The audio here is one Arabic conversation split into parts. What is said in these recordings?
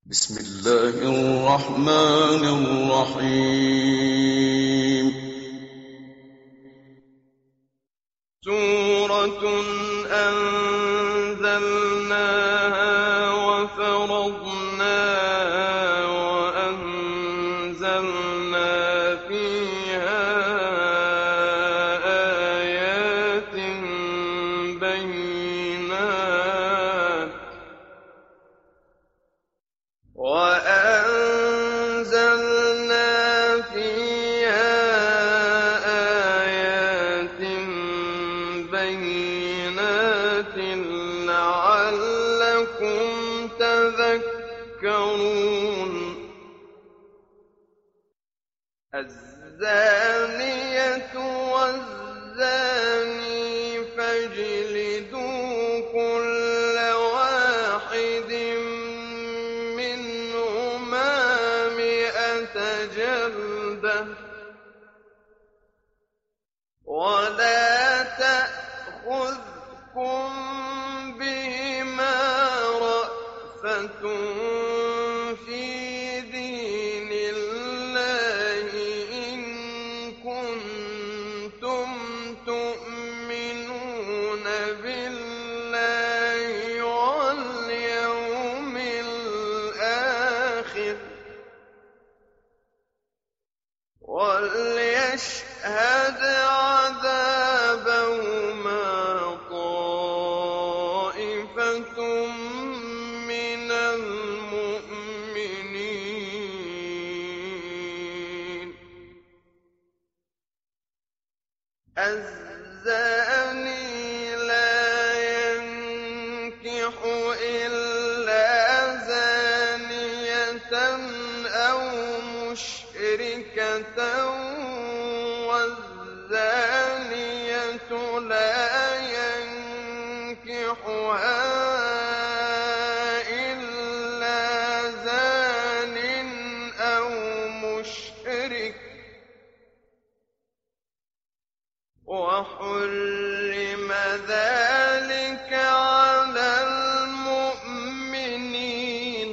بسم الله الرحمن الرحيم. سورة أنزلناها وفرضناها وأنزلنا فيها آيات بينات لعلكم تذكرون. الزانية والزاني فاجلدوا كل واحد منهما 100 جلدة ولا تأخذكم بهما رأفة في دين الله إن كنتم تؤمنون بالله واليوم الآخر وليشهد عذابهما طائفة من المؤمنين. الزاني لا ينكح إلا زانية أو مشركة والزانية لا ينكحها إلا زان أو مشرك وحرم ذلك على المؤمنين.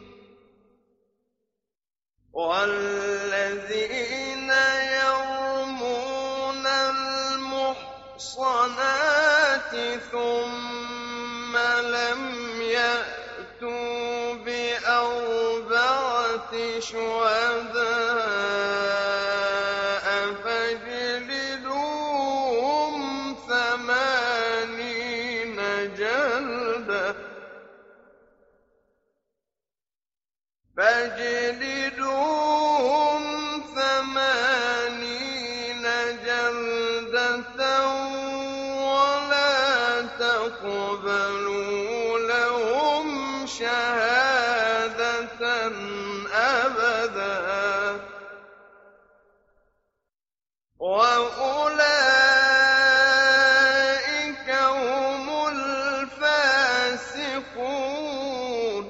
والذين يرمون المحصنات ثم لم يأتوا بأربعة شهداء فاجلدوهم 80 جلدة ولا تقبلوا لهم شهادة أبدا وأولئك هم الفاسقون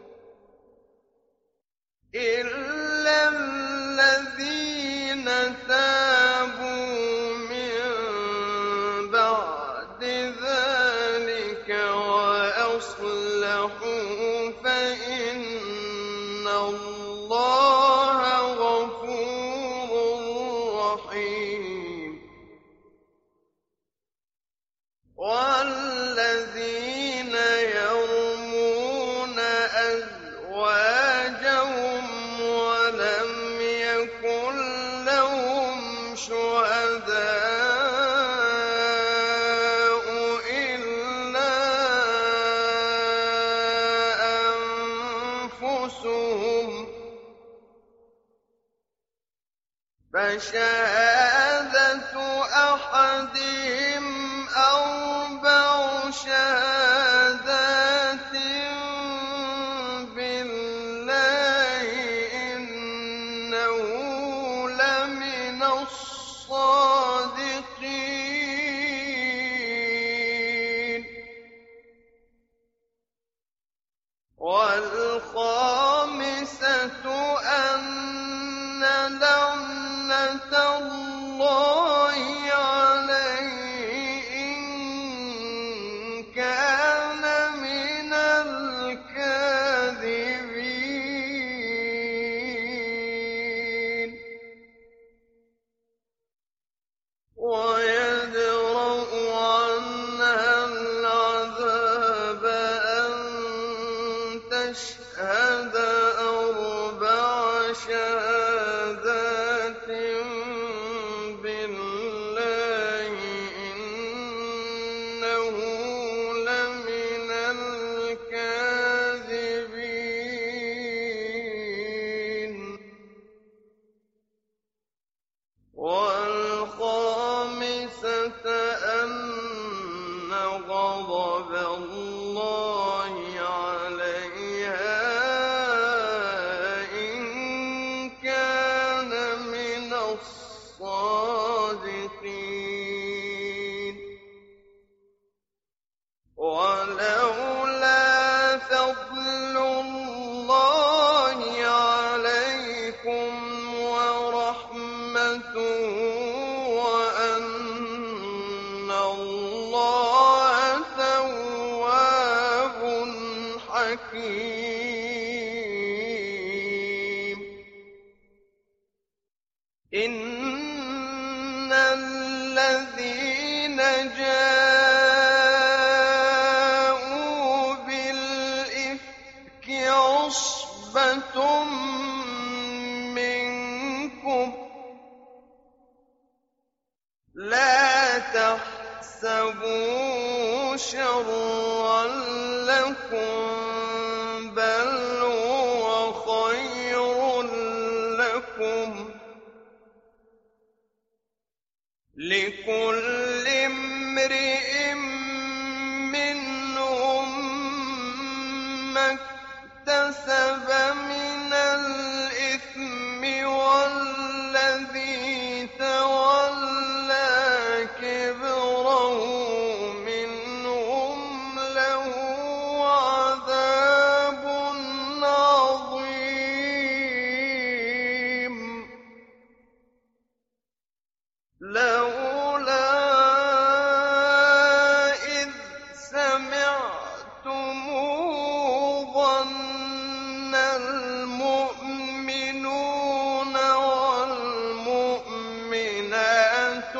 إلا الذين تابوا من بعد ذلك وأصلحوا فإن الله غفور رحيم. والذين يرمون أزواجهم ولم يكن لهم شهداء إلا أنفسهم فشهادة أحدهم 4 شهادات بالله إنه لمن الصادقين. والخامسة أن لعنة الله عليه إن كان من الكاذبين. نشهد أربع شهادات بالله إنه لمن الكاذبين والخامسة أن غضب الله عليها إن كان من الصادقين ولولا فضل الله عليكم ورحمته وأن الله تواب حكيم إن الذين جاءوا بالإفك عصبة منكم لا تحسبوا شرا لكم بل هو خير لكم لكل امرئ منهم ما اكتسب من الإثم والذي تولى كبره منهم له عذاب عظيم لولا إذ سمعتموه ظن المؤمنون والمؤمنات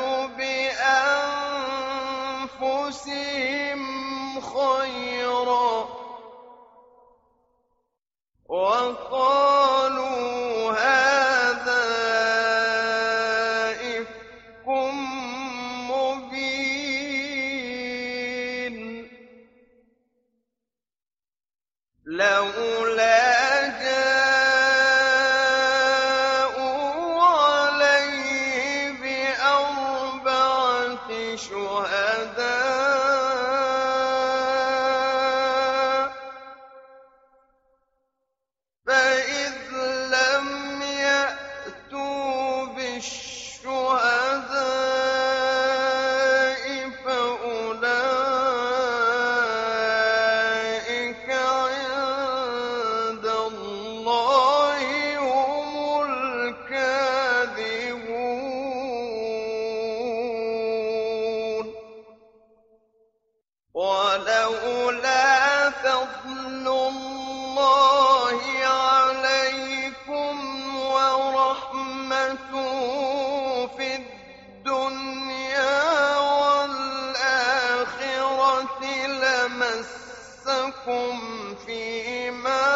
بأنفسهم خيرا وقالوا هذا إفك مبين لولا جاءوا عليه بأربعة شهداء فإذ لم يأتوا بالشهداء فأولئك عند الله هم الكاذبون ولولا فضل الله عليكم ورحمته في الدنيا والآخرة لمسكم فيما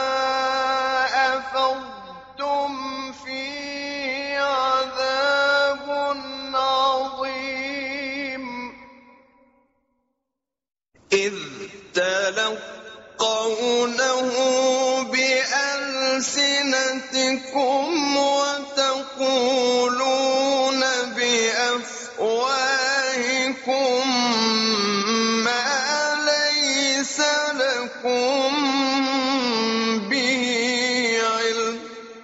أفضتم فيه عذاب عظيم إذ تلقونه بألسنتكم وتقولون بأفواهكم ما ليس لكم به علم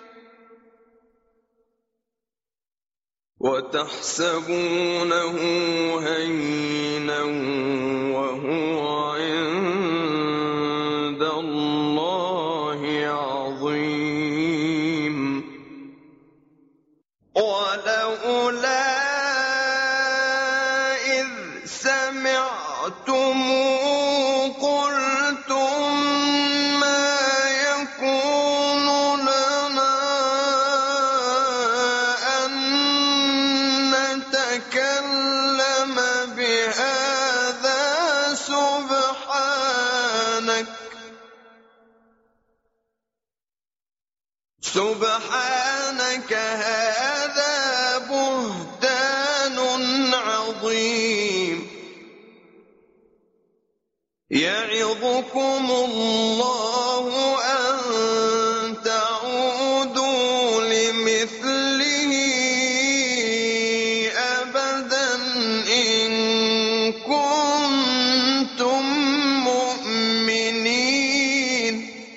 وتحسبونه هينا وهو عند الله عظيم ولولا إذ سمعتموه قلتم ما يكون لنا أن نتكلم بهذا سبحانك سبحانك هذا بهتان عظيم يعظكم الله أن تعودوا لمثله أبدا إن كنتم مؤمنين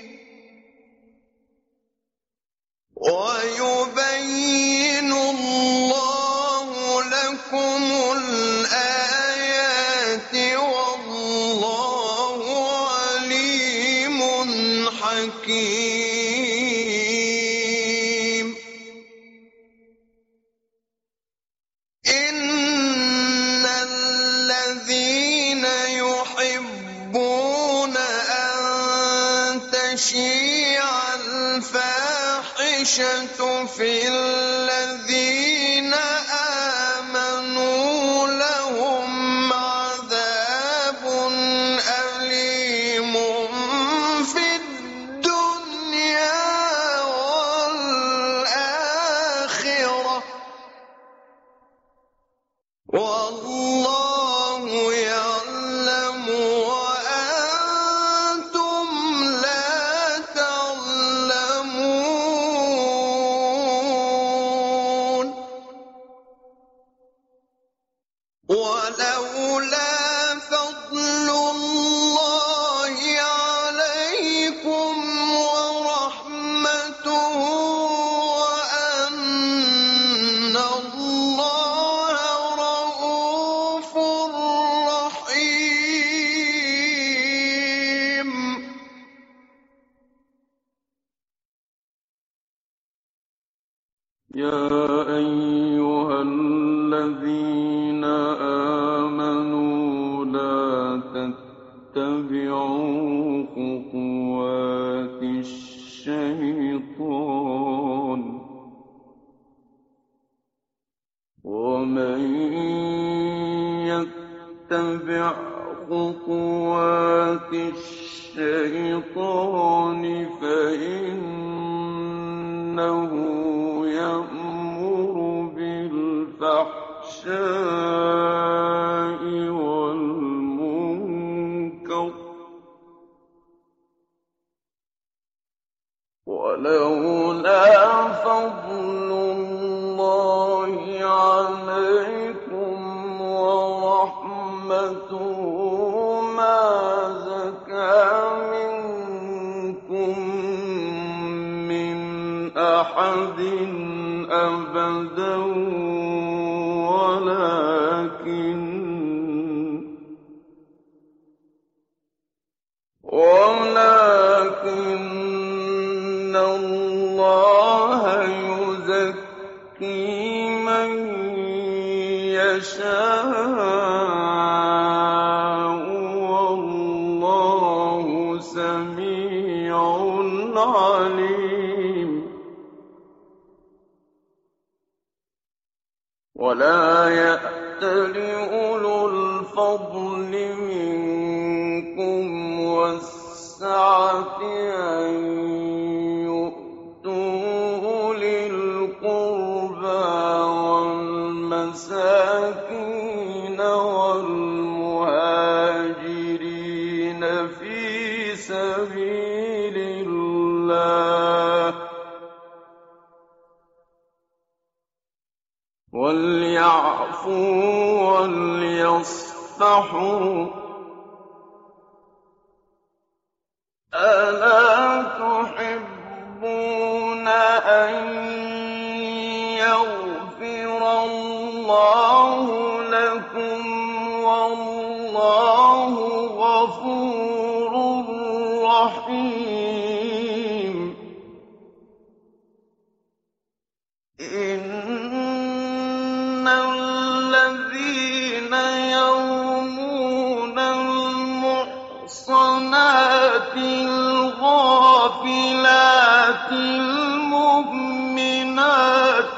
ويبين الله لكم الآيات والله عليم حكيم إن الذين يحبون أن تشيع الفاحشة في الذين آمنوا لهم عذاب أليم في الدنيا والآخرة والله يعلم وأنتم لا تعلمون ولولا فضل الله عليكم ورحمته وأن الله رءوف رحيم يا أيها الذين آمنوا لا تتبعوا خطوات الشيطان ومن يتبع خطوات الشيطان فإنه يأمر بالفحشاء والمنكر ولولا فضل الله عليكم ورحمته ما زكى منكم من أحد أبدا ولكن الله يزكي من يشاء والله سميع عليم ولا يأتل أولو الفضل منكم والسعة أن يؤتوا أولي القربى والمساكين والمهاجرين في سبيل الله وليعفوا وليصفحوا ألا تحبون أن يغفر الله لكم والله غفور رحيم إن الذين يرمون المحصنات الغافلات المؤمنات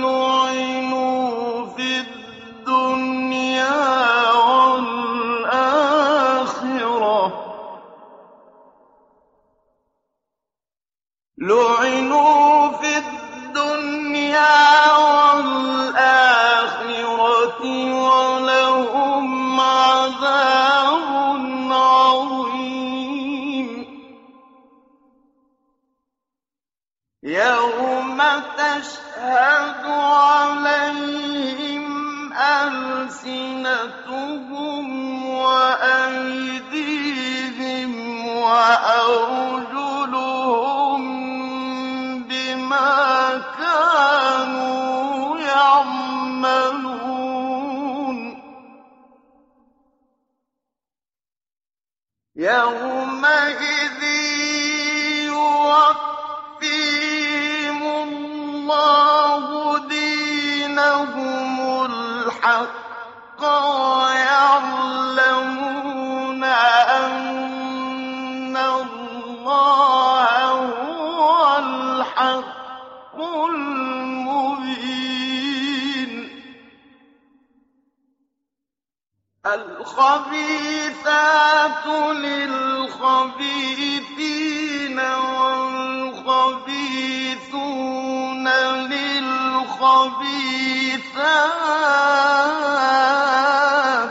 لعنوا في الدنيا والآخرة يَوْمَ تَشْهَدُ عَلَيْهِمْ أَلْسِنَتُهُمْ وَأَيْدِيهِمْ وَأَرْجُلُهُم بِمَا كَانُوا يَعْمَلُونَ يَوْمَئِذٍ يُوَفِّيهِمُ اللَّهُ دِينَهُمُ الْحَقَّ وَيَعْلَمُونَ أَنَّ اللَّهَ هُوَ الْحَقُّ الْمُبِينُ الْخَبِيثَاتُ لِلْخَبِيثِينَ وَالْخَبِيثُونَ لِلْخَبِيثَاتِ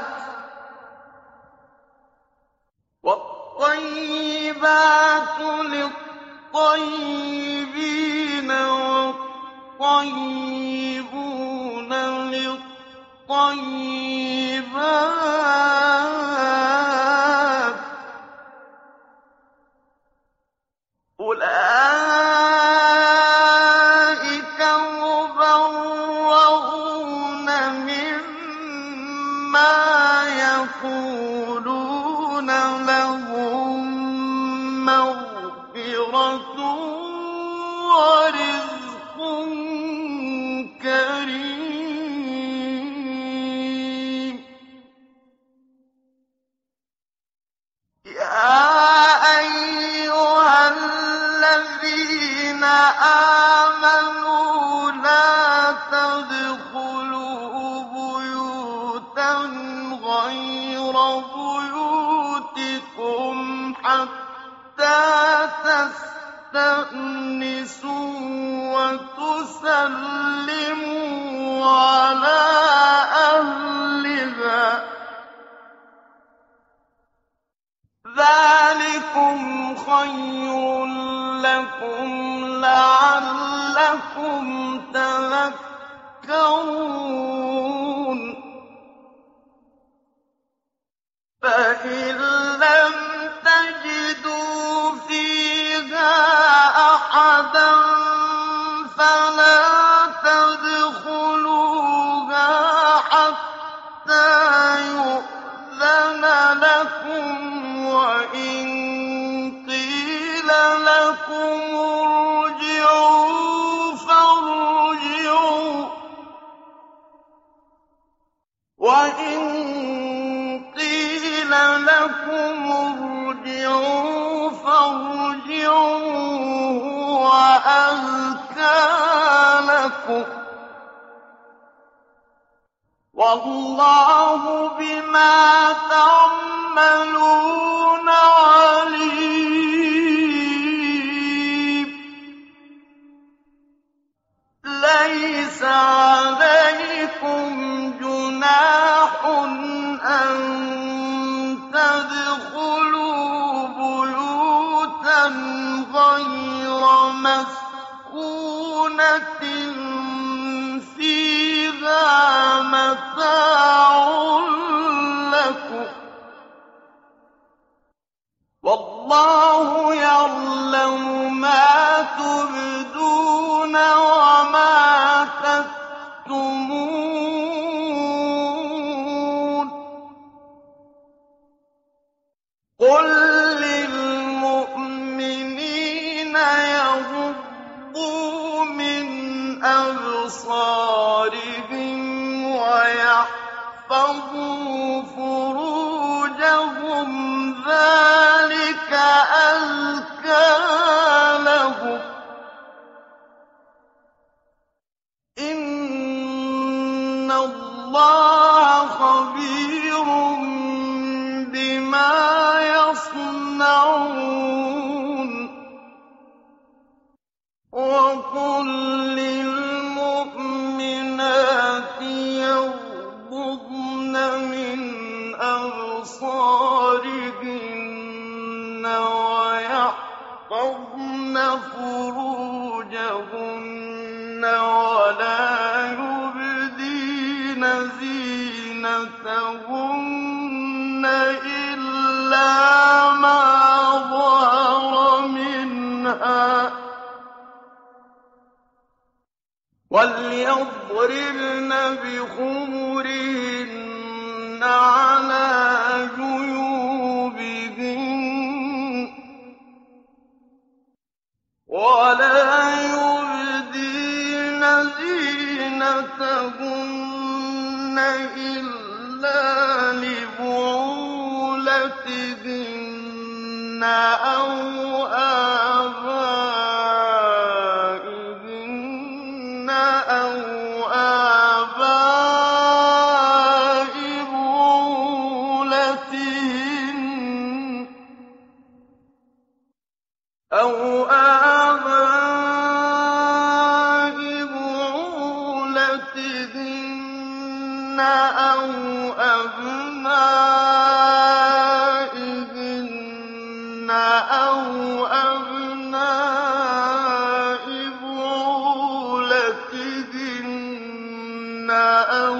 وَالطَّيِّبَاتُ لِلطَّيِّبِينَ وَالطَّيِّبُونَ لِلطَّيِّبَاتِ أُولَٰئِكَ مُبَرَّءُونَ مِمَّا يَقُولُونَ لَهُم مَّغْفِرَةٌ وَرِزْقٌ كَرِيمٌ يَا أَيُّهَا الَّذِينَ آمَنُوا لَا تَدْخُلُوا بُيُوتًا غَيْرَ بُيُوتِكُمْ حَتَّىٰ تَسْتَأْنِسُوا وَتُسَلِّمُوا عَلَىٰ أَهْلِهَا ۚ ذَٰلِكُمْ خَيْرٌ لَّكُمْ لَعَلَّكُمْ تَذَكَّرُونَ فَإِن لَّمْ تَجِدُوا فِيهَا أَحَدًا فَلَا تَدْخُلُوهَا حَتَّىٰ يُؤْذَنَ لَكُمْ ۖ وَإِن قِيلَ لَكُمُ ارْجِعُوا فَارْجِعُوا هُوَ أَزْكَىٰ لَكُمْ ۚ وَاللَّهُ بِمَا تَعْمَلُونَ عَلِيمٌ لَّيْسَ عَلَيْكُمْ جُنَاحٌ أَن تَدْخُلُوا بُيُوتًا غَيْرَ مَسْكُونَةٍ فِيهَا مَتَاعٌ لَّكُمْ ۚ وَاللَّهُ يَعْلَمُ مَا تُبْدُونَ وَمَا تَكْتُمُونَ قُل لِّلْمُؤْمِنِينَ يَغُضُّوا مِنْ أَبْصَارِهِمْ وَيَحْفَظُوا فُرُوجَهُمْ ۚ ذَٰلِكَ أَزْكَىٰ لَهُمْ ۗ إِنَّ اللَّهَ خَبِيرٌ بِمَا يَصْنَعُونَ وَقُل لِّلْمُؤْمِنَاتِ يَغْضُضْنَ مِنْ أَبْصَارِهِنَّ وَيَحْفَظْنَ يحفظن فروجهن ولا يبدين زينتهن إلا ما ظهر منها وَلْيَضْرِبْنَ بِخُمُرِهِنَّ عَلَىٰ جُيُوبِهِنَّ وَلَا يُبْدِينَ زِينَتَهُنَّ إِلَّا لِبُعُولَتِهِنَّ أَوْ آبَائِهِنَّ أَوْ آبَاءِ بُعُولَتِهِنَّ أَوْ أَبْنَائِهِنَّ أَوْ أَبْنَاءِ بُعُولَتِهِنَّ أَوْ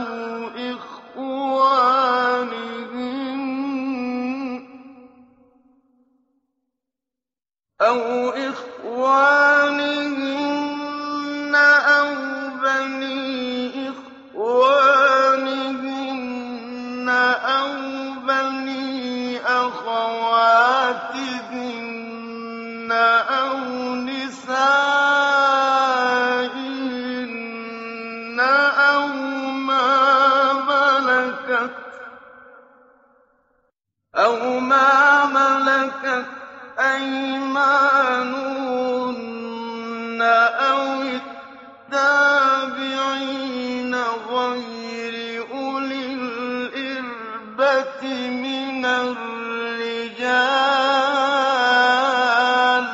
إخوانهن أَوْ بَنِي إخوانهن أَوْ بَنِي أَخَوَاتِهِنَّ أَوْ نِسَائِهِنَّ أَوْ مَا مَلَكَتْ أَيْمَانُهُنَّ أَوِ التَّابِعِينَ غَيْرِ أُولِي الْإِرْبَةِ مِنَ الرِّجَالِ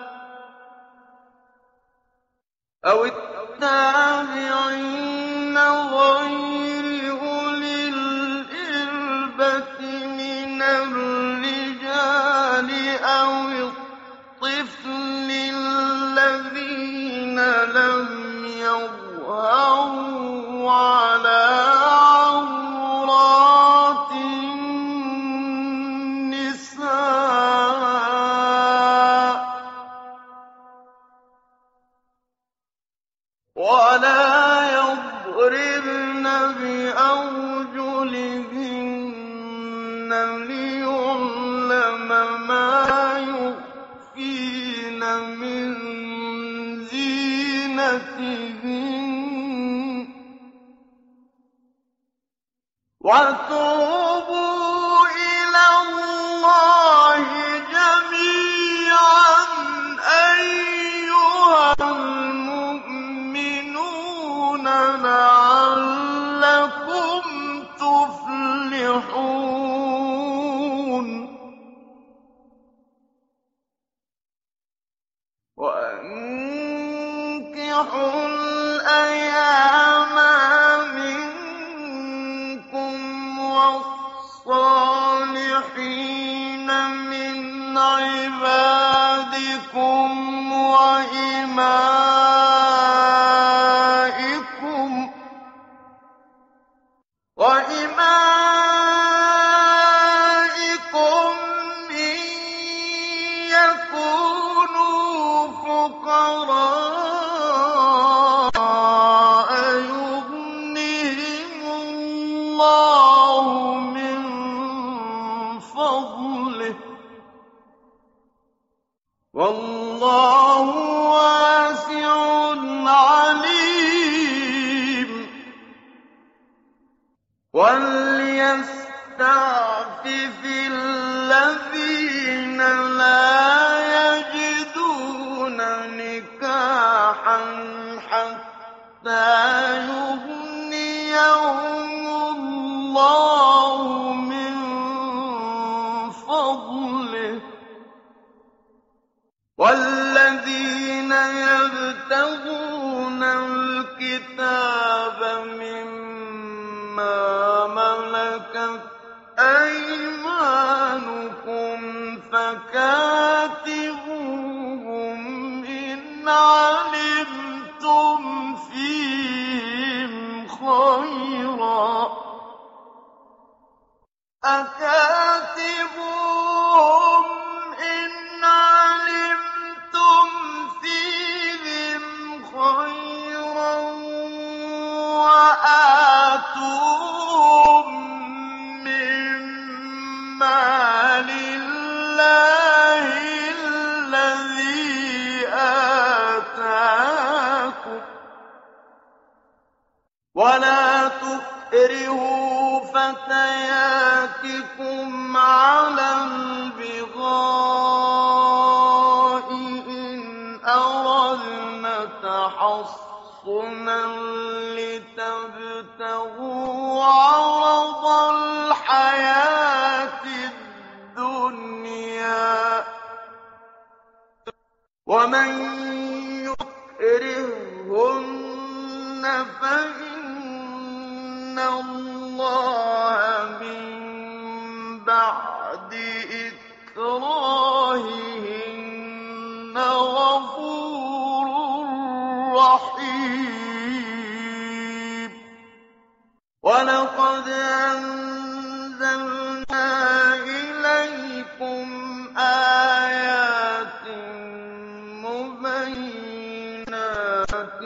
أَوِ الطِّفْلِ الَّذِينَ لَمْ يَظْهَرُوا عَلَىٰ عَوْرَاتِ النِّسَاءِ وَلَا يَضْرِبْنَ بِأَرْجُلِهِنَّ لِيُعْلَمَ مَا يُخْفِينَ مِن زِينَتِهِنَّ ۚ وَتُوبُوا إِلَى اللَّهِ جَمِيعًا أَيُّهَا الْمُؤْمِنُونَ لَعَلَّكُمْ تُفْلِحُونَ وَأَنكِحُوا الْأَيَامَىٰ مِنكُمْ وَالصَّالِحِينَ مِنْ عِبَادِكُمْ وَإِمَائِكُمْ إِن يَكُونُوا فُقَرَاءَ يُغْنِهِمُ اللَّهُ مِن فَضْلِهِ ۗ وَاللَّهُ وَاسِعٌ عَلِيمٌ وَلْيَسْتَعْفِفِ الَّذِينَ لَا يَجِدُونَ نِكَاحًا حَتَّىٰ يُغْنِيَهُمُ اللَّهُ مِن فَضْلِهِ ۗ وَالَّذِينَ يَبْتَغُونَ الْكِتَابَ مِمَّا مَلَكَتْ أَيْمَانُكُمْ فَكَاتِبُوهُمْ علمتم فيهم خيرا أكاتبوهم إن علمتم فيهم خيرا وآتوهم مما لله الذي آتاكم ولا تكرهوا فتياتكم على البغاء إن أردنا تحصنا لتبتغوا عرض الحياة الدنيا ومن يكرههن فإن الله من بعد إكراههن غفور رحيم ولقد أنزلنا إليكم آيات مبينات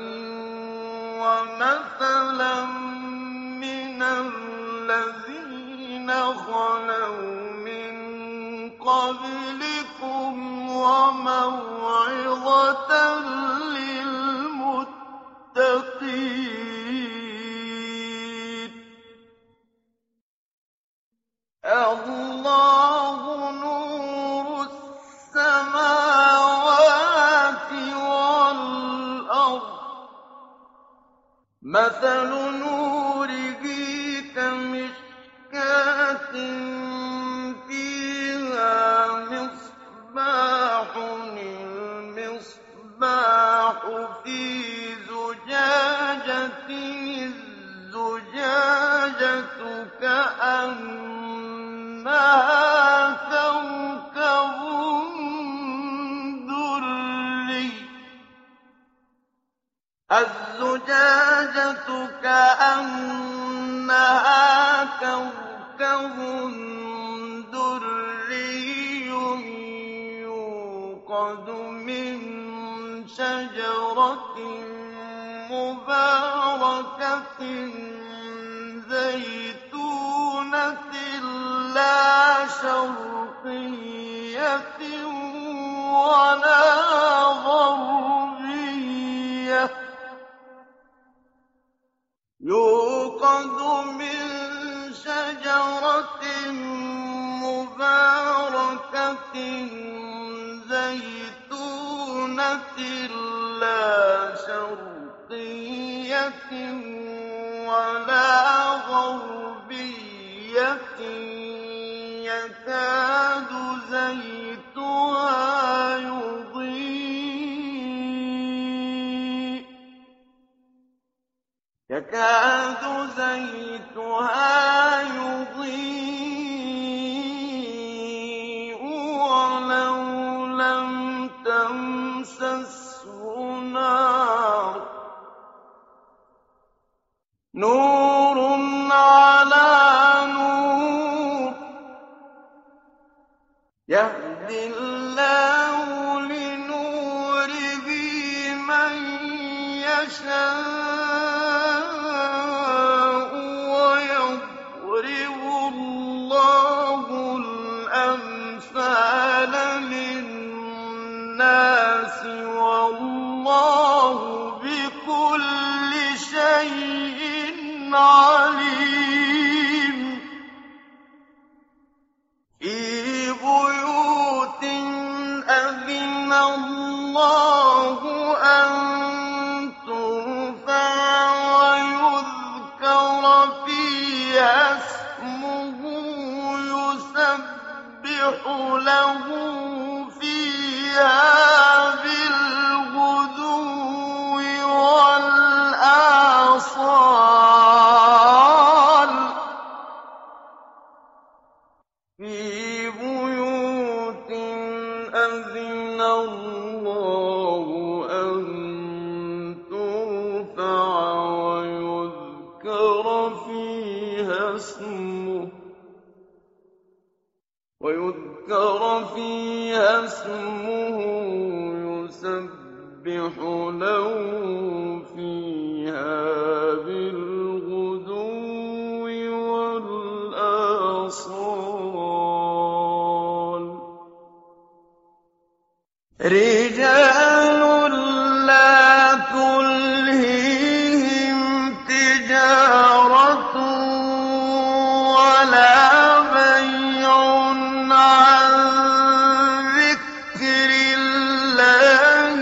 ومثلا من الذين خلوا من قبلكم وموعظة للمتقين الله نور السماوات والأرض مثل نوره كمشكاة فيها مصباح المصباح في زجاجة الزجاجة كأنها كوكب دري الزجاجة كأنها كوكب دري يوقد من شجرة مباركة زيتونة لا شرقية ولا غربية يوقد من شجرة مباركة زيتونة لا شرقية ولا غربية يكاد زيتها يضيء ولو لم تمسسه نار نور على نور يهدي الله لنوره من يشاء ويضرب الله الأمثال للناس والله بكل شيء عليم في بيوت أذن الله أن ترفع ويذكر فيها اسمه يسبح له فيها بالغدو والآصال في بيوت أذن الله أن اسمه يسبح له فيها بالغدو والآصال رجال لا تلهيهم تجارة ولا بيع عن ذكر الله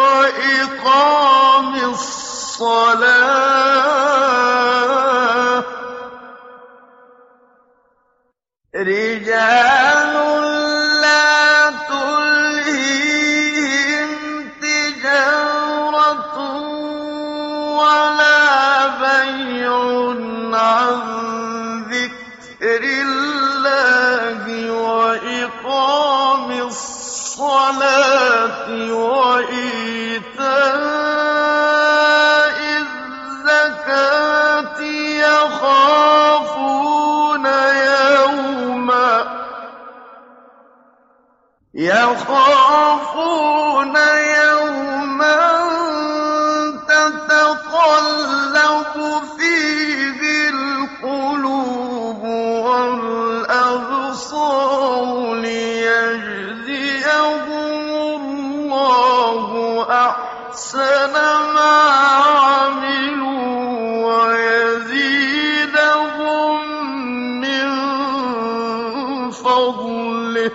وإقام الصلاة رجال لا تلهيهم تجارة ولا بيع عن ذكر الله وإقام الصلاة وإيتاء الزكاة يخافون يوما تتقلب فيه القلوب والأبصار ليجزيهم الله أحسن ما عملوا ويزيدهم من فضله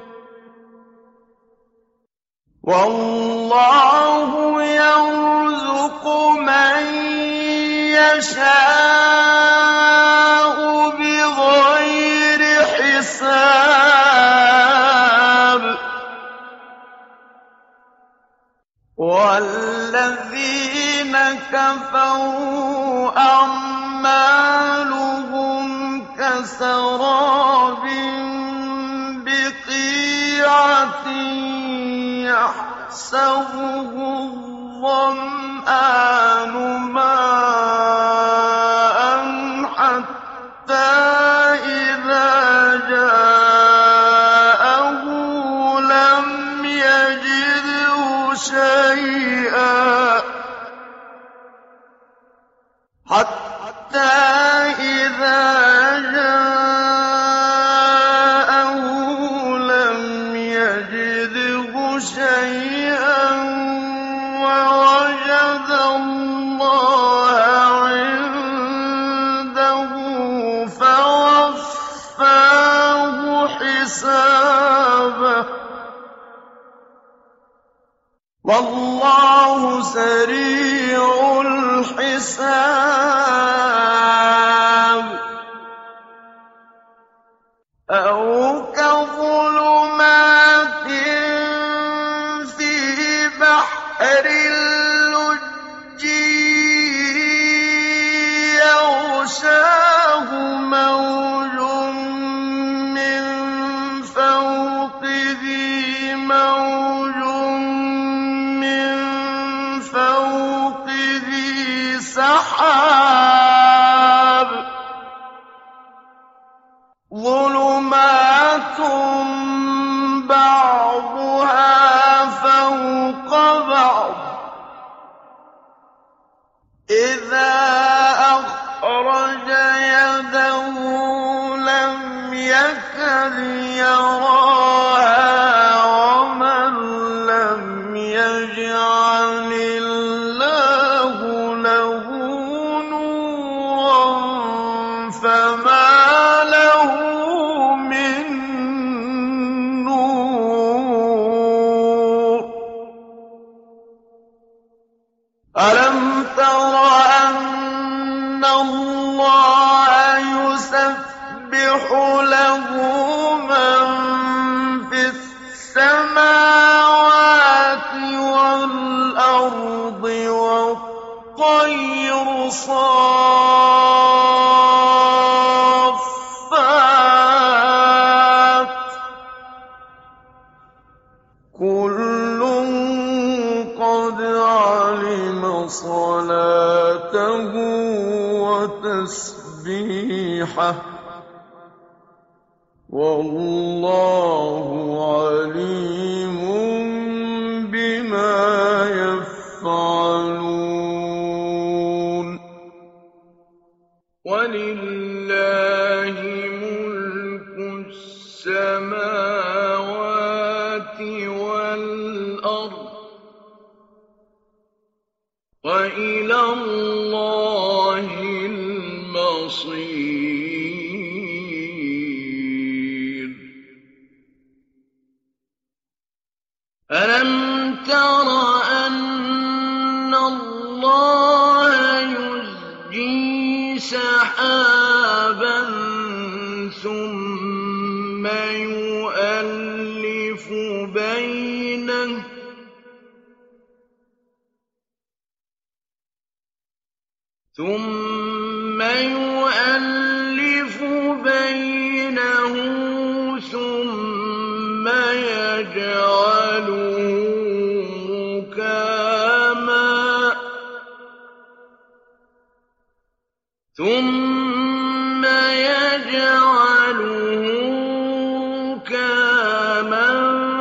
والله يرزق من يشاء بغير حساب والذين كفروا أعمالهم كسراب بقيعة يحسبه الظمآن ماء حتى إذا جاءه لم يجده شيئا ووجد الله عنده فوفاه حسابه والله سريع الحساب أو كظلمات في بحر اللج يغشاه موج من فوقه موج من فوقه سحاب ظلمات بعضها فوق بعض إذا أخرج يده لم يكد يراها ومن لم يجعل الله له نورا فما له من نور ألم تر أن الله يسبح له من في السماوات والأرض والطير صافات كل قد علم صلاته وتسبيحه والله عليم يفعلون ولله ملك السماوات والأرض وإلى الله المصير ألم تر أن الله يزجي سحابا ثم يؤلف بينه ثم يجعله ركاما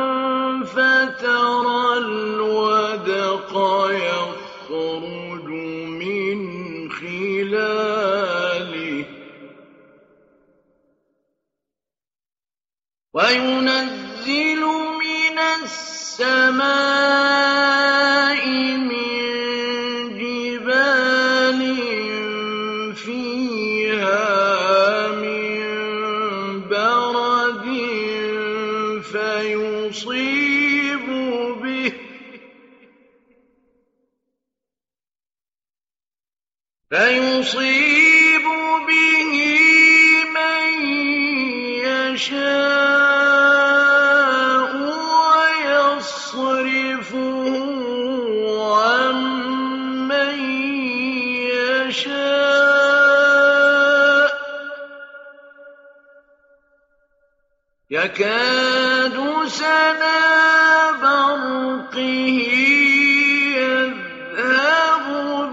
فترى الودق يخرج من خلاله وينزل من السماء من جبال فيها من برد فيصيب به من يشاء ويصرفه عن من يشاء يكاد سنا برقه يذهب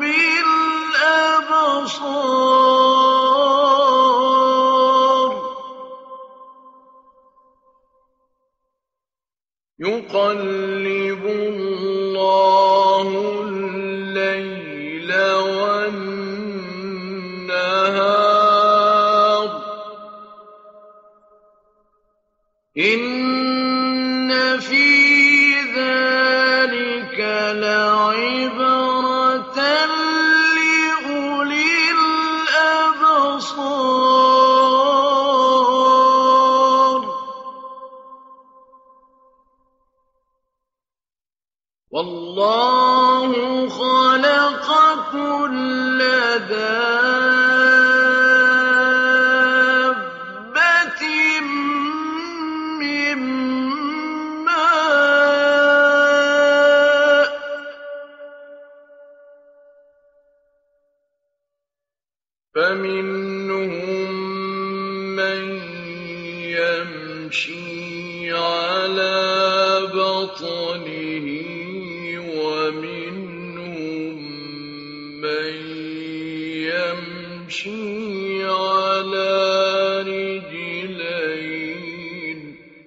بالأبصار يقلب الله الليل والنهار إن في ذلك لعبرة لأولي الأبصار والله خلق كل دابة من ماء فمنهم من يمشي على بطنه ومنهم من يمشي على رجلين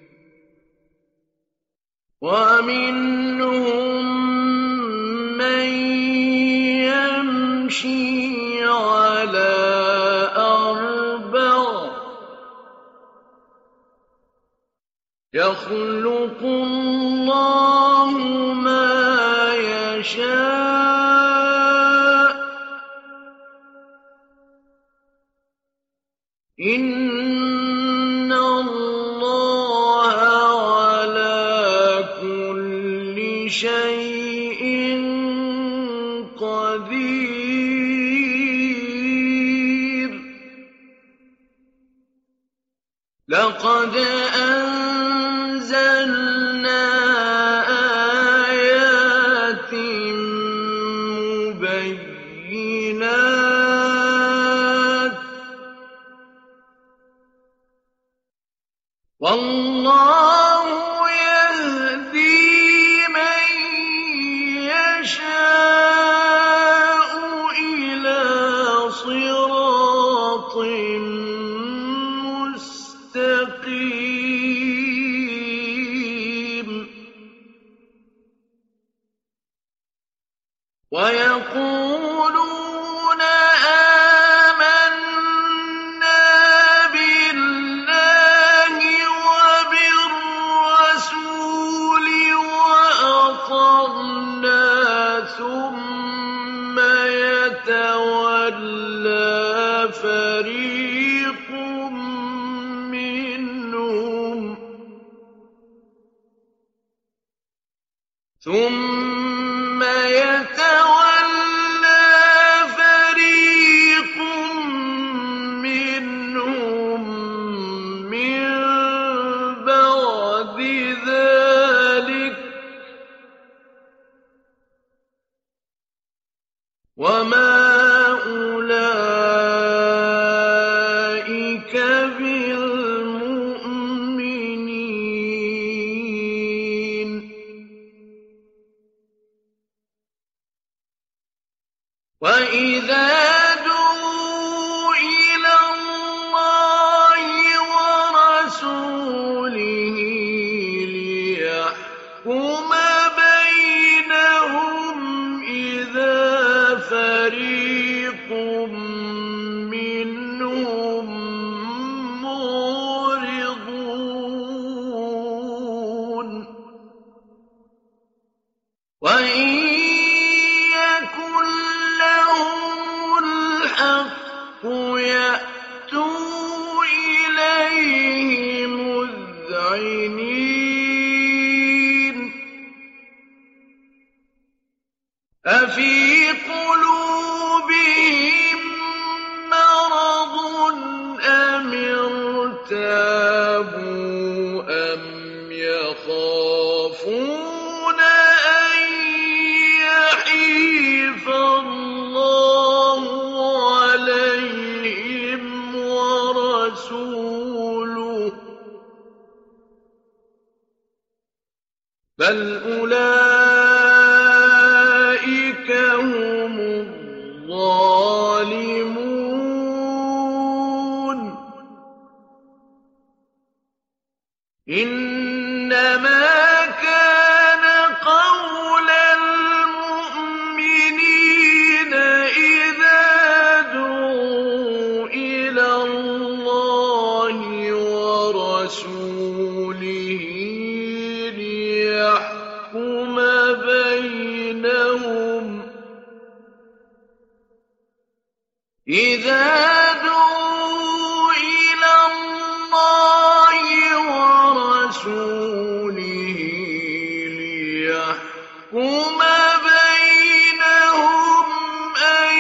ومنهم من يمشي على أربع يخلق الله ما يشاء إن الله على كل شيء قدير لقد أنزلنا آيات مبينات والله يهدي من يشاء ويقولون آمنا بالله وبالرسول وأطعنا ثم يتولى فريق منهم من بعد ذلك وما أولئك بالمؤمنين وإذا دعوا إلى الله ورسوله ليحكم بينهم إذا فريق منهم معرضون وإن يكن لهم الحق يأتوا إليه مذعنين أفي قلوبهم مرض أم ارتابوا أم يخافون أن يحيف الله عليهم ورسوله بل أولئك هم الظالمون إنما كان قول المؤمنين إذا دعوا إلى الله ورسوله ليحكم بينهم إذا دعوا إلى الله ورسوله ليحكم بينهم أن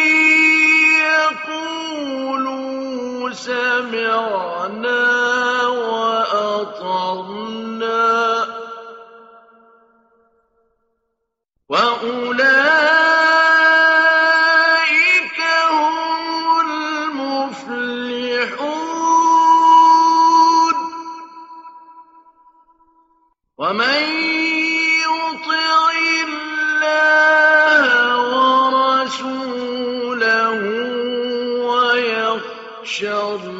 يقولوا سمعنا وأطعنا وأولئك هم المفلحون ومن يطع الله ورسوله ويخشى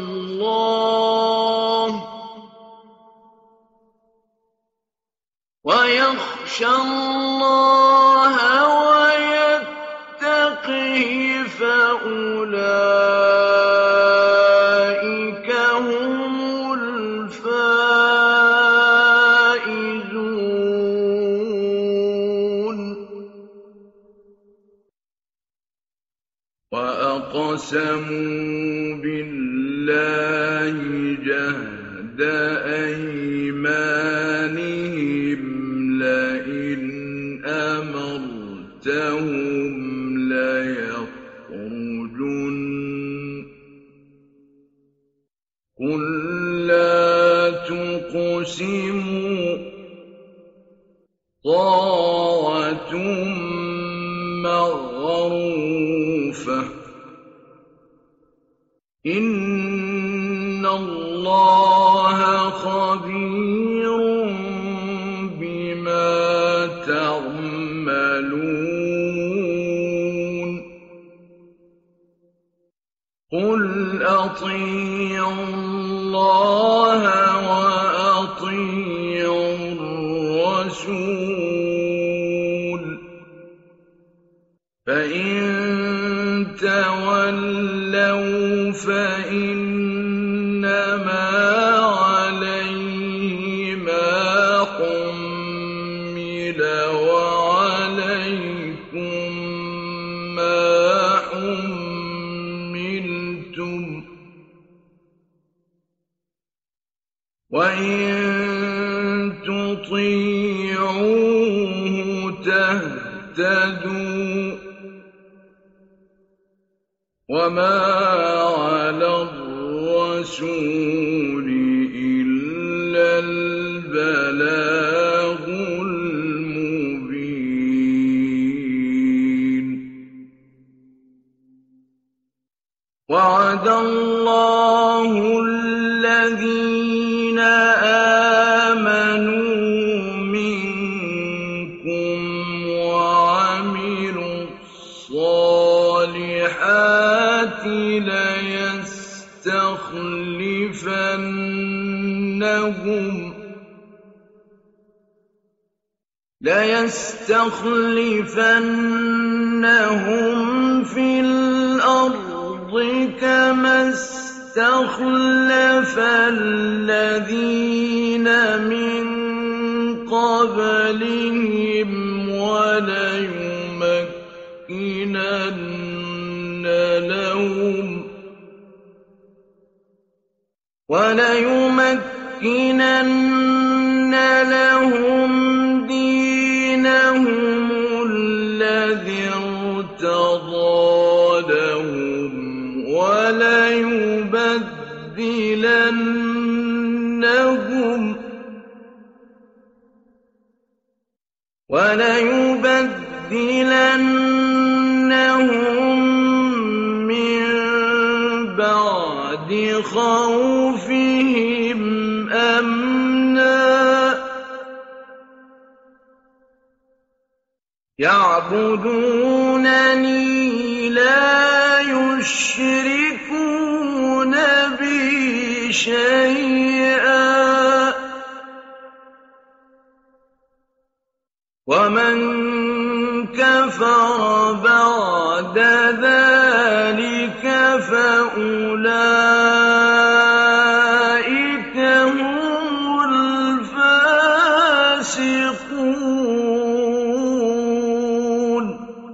الله ويتقه فأولئك هم الفائزون وأقسموا بالله جهد أيمانهم لئن أمرتهم ليخرجن قل لا تقسموا طاعة معروفة إن الله خبير بما تعملون قل أطيعوا الله وأطيعوا الرسول فإن تولوا فإنما عليه ما حمل وعليكم ما حملتم وإن تطيعوه تهتدوا وما على الرسول إلا البلاغ المبين وعد الله الذين آمنوا منكم وعملوا الصالحات ليستخلفنهم في الأرض كما استخلف الذين من قبلهم وليمكنن لهم دينهم الذي ارتضى لهم وليبدلنهم من بعد خوفهم أمنا يعبدونني لا يشركون بي شيئا ومن كفر بعد ذلك فأولئك هم الفاسقون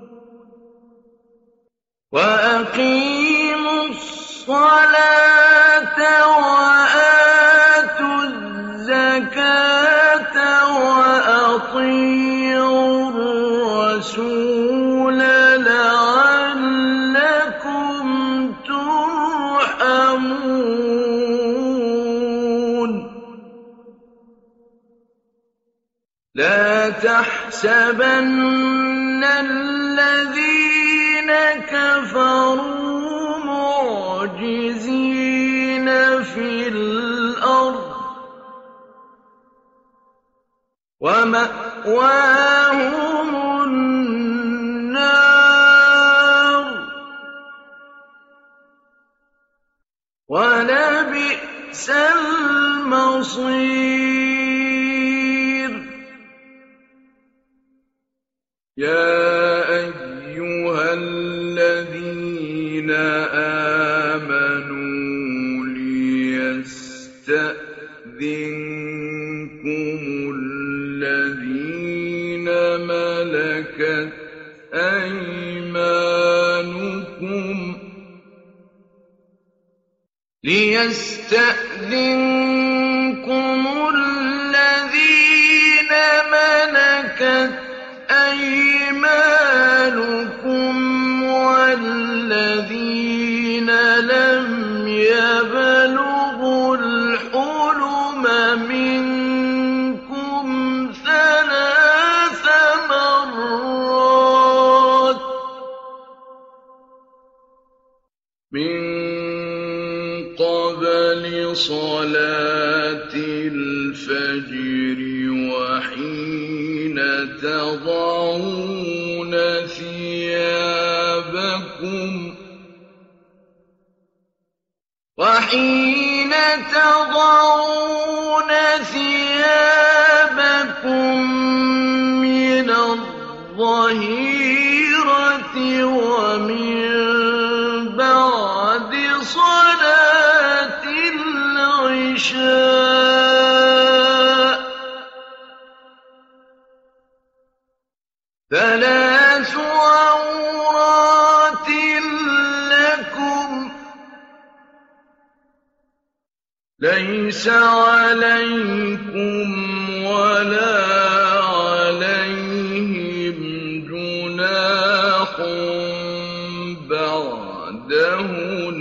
وأقيموا الصلاة وآتوا الزكاة وأطيعوا الرسول لعلكم ترحمون لا تحسبن الذين كفروا معجزين في الأرض ومأواهم النار ولبئس المصير يا أيها الذين آمنوا ليستأذنكم الذين ملكت أيمانكم والذين لم يبلغوا الحلم منكم 3 مرات من قبل صلاة الفجر وحين تضعون ثيابكم من الظهيرة ومن بعد صلاة العشاء ثلاث عورات لكم ليس عليكم ولا عليهم جناح بعدهن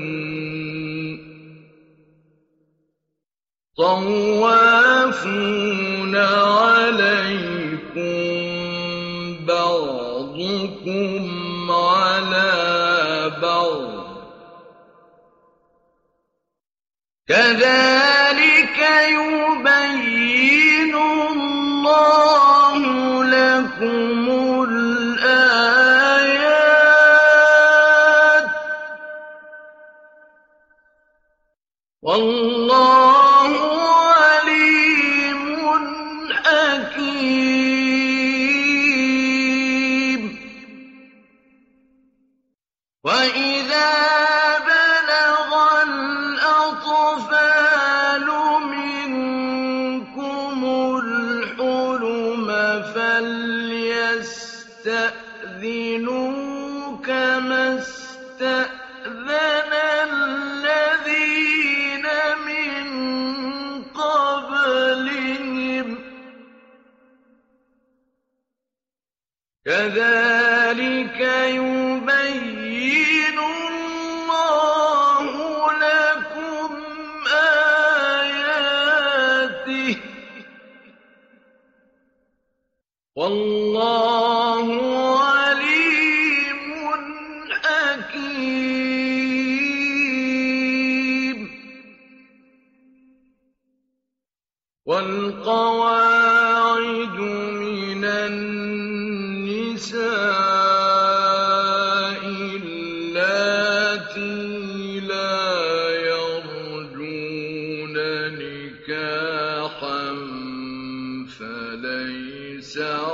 طوافون عليكم بعضكم على بعض كذلك يبين الله لكم الآيات والله عليم حكيم وإذا بلغ الأطفال منكم الحلم فليستأذنوا كما استأذن الذين من قبلهم كذلك يبين الله لكم آياته والله عليم حكيم والقواعد من النساء اللاتي لا يرجون نكاحا فليس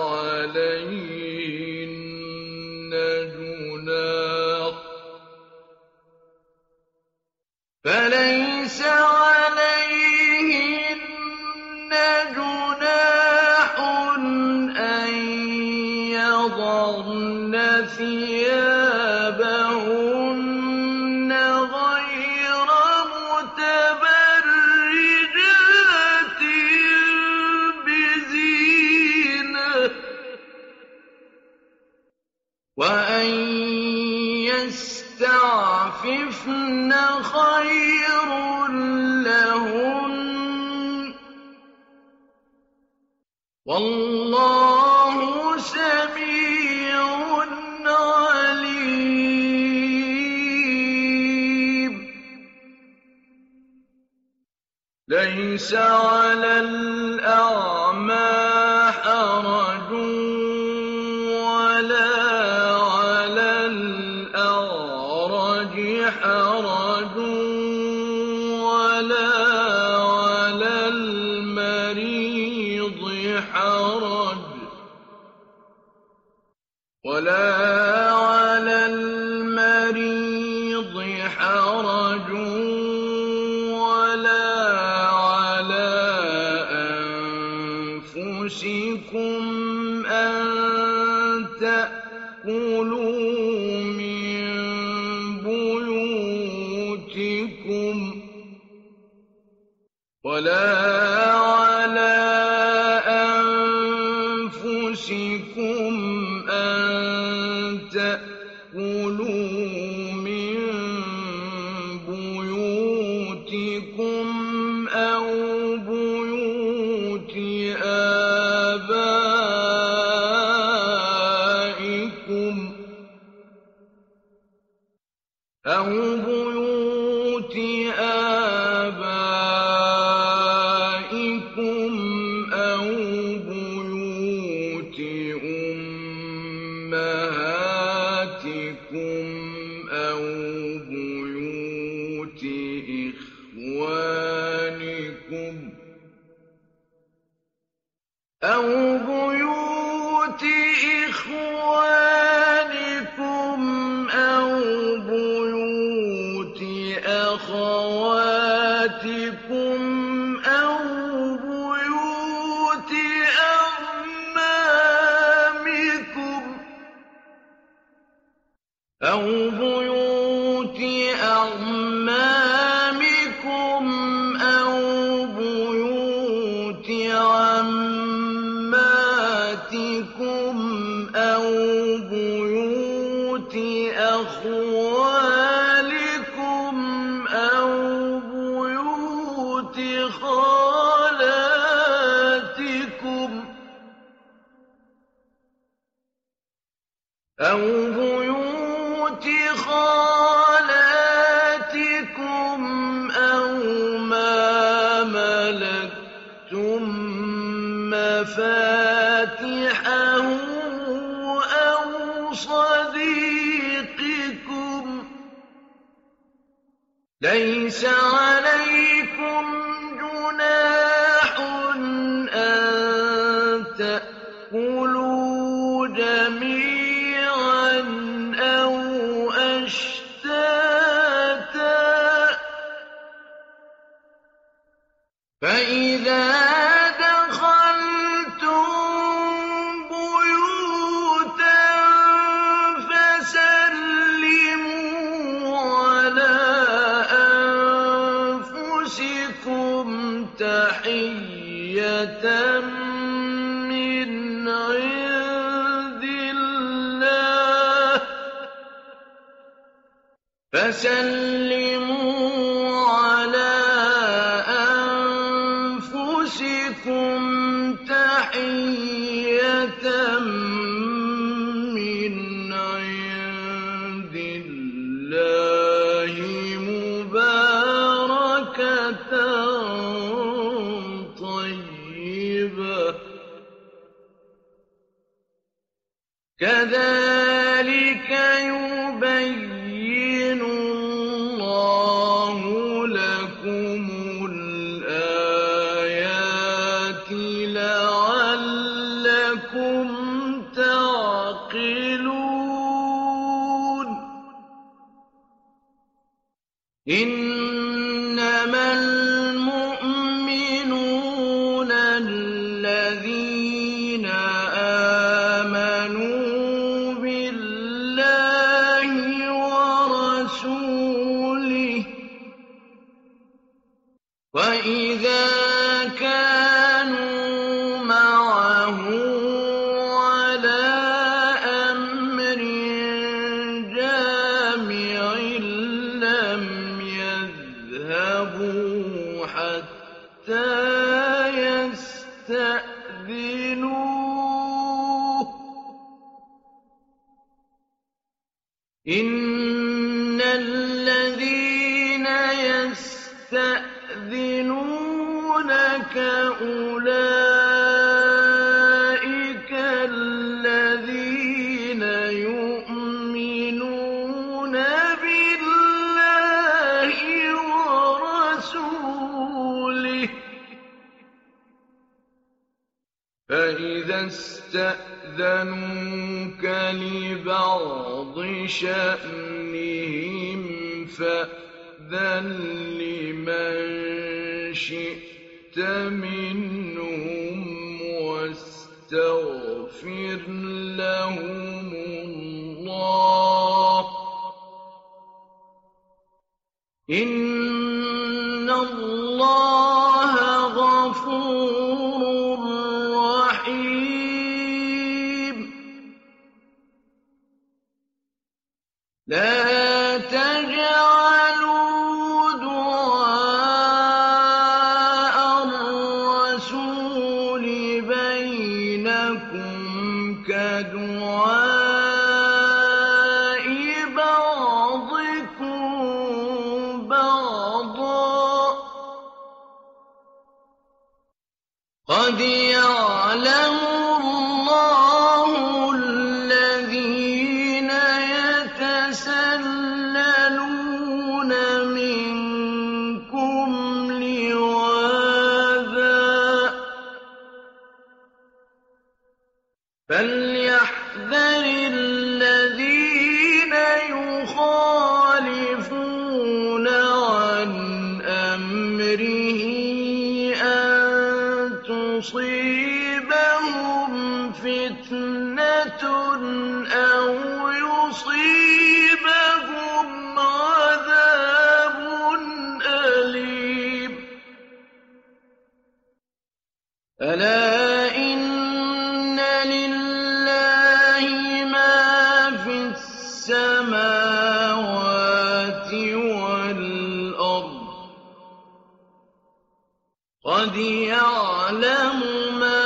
عليهن جناح أن يضعن ثيابهن غير متبرجات بزينة وأن يستعففن خير لهن والله سميع عليم ليس على الأعمى حرج ولا على الأعرج حرج ولا على المريض حرج ولا على أنفسكم أن تأكلوا من بيوتكم ولا على أنفسكم أن تأكلوا من بيوتكم أو بيوت آبائكم أو بيوت آبائكم أو بيوت أمهاتكم أو بيوت إخوانكم أو بيوت إخوانكم أو بيوت أعمامكم أو بيوت عماتكم أو بيوت أخوالكم أو بيوت خالاتكم أو ما ملكتم مفاتحه أو صديقكم ليس عليكم جناح أن تأكلوا جميعا أو أشتاتا فإذا دخلتم بيوتا فسلموا على أنفسكم تحية من عند الله مباركة طيبة كذلك يبين الله لكم الآيات لعلكم تعقلون إنما المؤمنون الذين آمنوا بالله ورسوله وإذا كانوا معه على أمر جامع لم يذهبوا حتى يستأذنوه إن الذين يستأذنونك أولئك الذين يؤمنون بالله ورسوله فإذا استأذنوك لبعض شأنهم فأذن لمن شئت منهم واستغفر لهم الله إن الله غفور رحيم لا تجعلوا دعاء الرسول بينكم كدعاء بعضكم بعضا قد يعلم الله الذين يتسللون منكم لواذا فليحذر الذين يخالفون عن أمره السَّمَاوَاتِ وَالْأَرْضِ قَدْ يَعْلَمُ مَا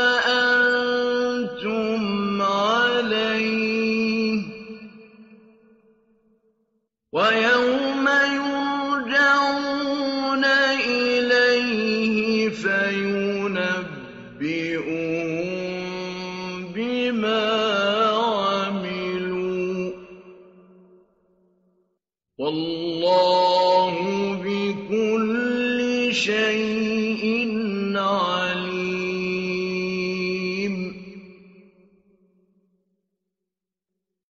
أَنتُمْ عَلَيْهِ وَيَوْمَ يُرْجَعُونَ إِلَيْهِ فَيُنَبِّئُهُم بِمَا عَمِلُوا ۗ وَاللَّهُ